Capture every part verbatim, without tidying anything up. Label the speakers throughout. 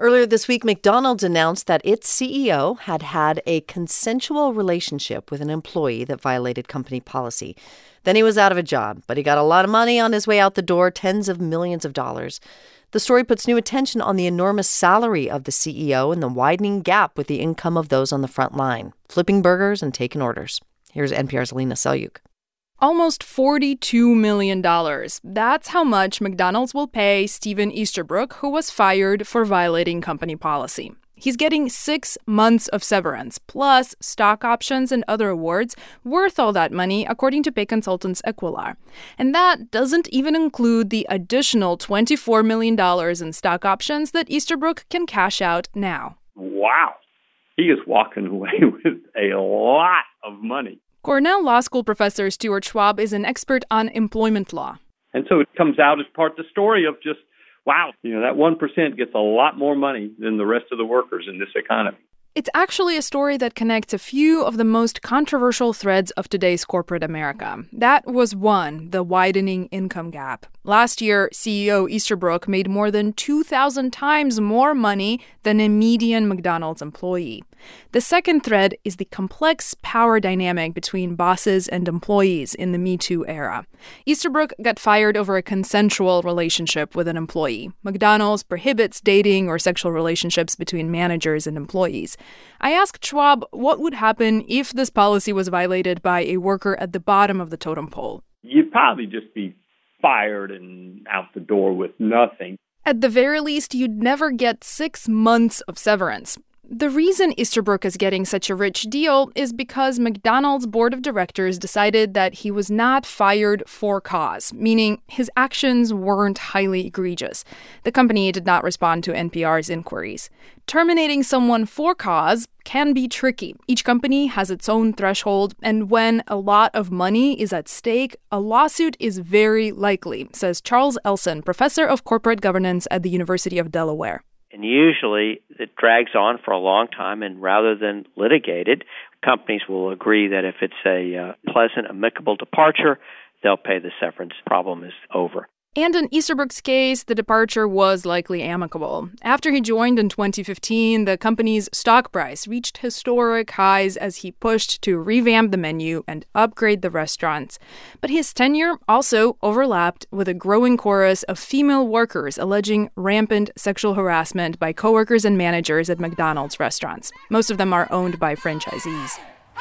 Speaker 1: Earlier this week, McDonald's announced that its C E O had had a consensual relationship with an employee that violated company policy. Then he was out of a job, but he got a lot of money on his way out the door, tens of millions of dollars. The story puts new attention on the enormous salary of the C E O and the widening gap with the income of those on the front line, flipping burgers and taking orders. Here's N P R's Alina Selyukh.
Speaker 2: Almost forty-two million dollars. That's how much McDonald's will pay Steven Easterbrook, who was fired for violating company policy. He's getting six months of severance, plus stock options and other awards worth all that money, according to pay consultants Equilar. And that doesn't even include the additional twenty-four million dollars in stock options that Easterbrook can cash out now.
Speaker 3: Wow. He is walking away with a lot of money.
Speaker 2: Cornell Law School professor Stuart Schwab is an expert on employment law.
Speaker 3: And so it comes out as part of the story of just, wow, you know, that one percent gets a lot more money than the rest of the workers in this economy.
Speaker 2: It's actually a story that connects a few of the most controversial threads of today's corporate America. That was one, the widening income gap. Last year, C E O Easterbrook made more than two thousand times more money than a median McDonald's employee. The second thread is the complex power dynamic between bosses and employees in the Me Too era. Easterbrook got fired over a consensual relationship with an employee. McDonald's prohibits dating or sexual relationships between managers and employees. I asked Schwab what would happen if this policy was violated by a worker at the bottom of the totem pole.
Speaker 3: You'd probably just be fired and out the door with nothing.
Speaker 2: At the very least, you'd never get six months of severance. The reason Easterbrook is getting such a rich deal is because McDonald's board of directors decided that he was not fired for cause, meaning his actions weren't highly egregious. The company did not respond to N P R's inquiries. Terminating someone for cause can be tricky. Each company has its own threshold, and when a lot of money is at stake, a lawsuit is very likely, says Charles Elson, professor of corporate governance at the University of Delaware.
Speaker 4: And usually it drags on for a long time, and rather than litigate it, companies will agree that if it's a uh, pleasant, amicable departure, they'll pay the severance. Problem is over.
Speaker 2: And in Easterbrook's case, the departure was likely amicable. After he joined in twenty fifteen, the company's stock price reached historic highs as he pushed to revamp the menu and upgrade the restaurants. But his tenure also overlapped with a growing chorus of female workers alleging rampant sexual harassment by coworkers and managers at McDonald's restaurants. Most of them are owned by franchisees.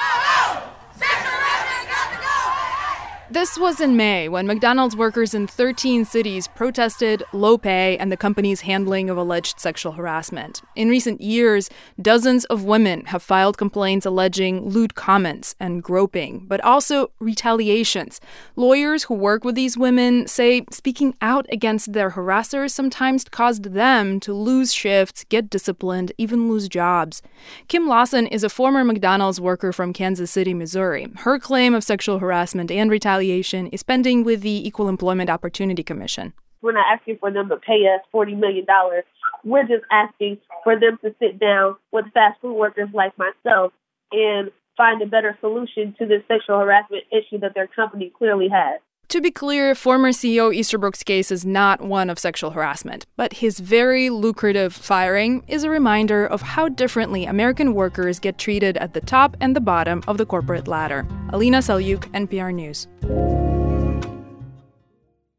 Speaker 2: This was in May when McDonald's workers in thirteen cities protested low pay and the company's handling of alleged sexual harassment. In recent years, dozens of women have filed complaints alleging lewd comments and groping, but also retaliations. Lawyers who work with these women say speaking out against their harassers sometimes caused them to lose shifts, get disciplined, even lose jobs. Kim Lawson is a former McDonald's worker from Kansas City, Missouri. Her claim of sexual harassment and retaliation is pending with the Equal Employment Opportunity Commission.
Speaker 5: We're not asking for them to pay us forty million dollars. We're just asking for them to sit down with fast food workers like myself and find a better solution to this sexual harassment issue that their company clearly has.
Speaker 2: To be clear, former C E O Easterbrook's case is not one of sexual harassment, but his very lucrative firing is a reminder of how differently American workers get treated at the top and the bottom of the corporate ladder. Alina Selyukh, N P R News.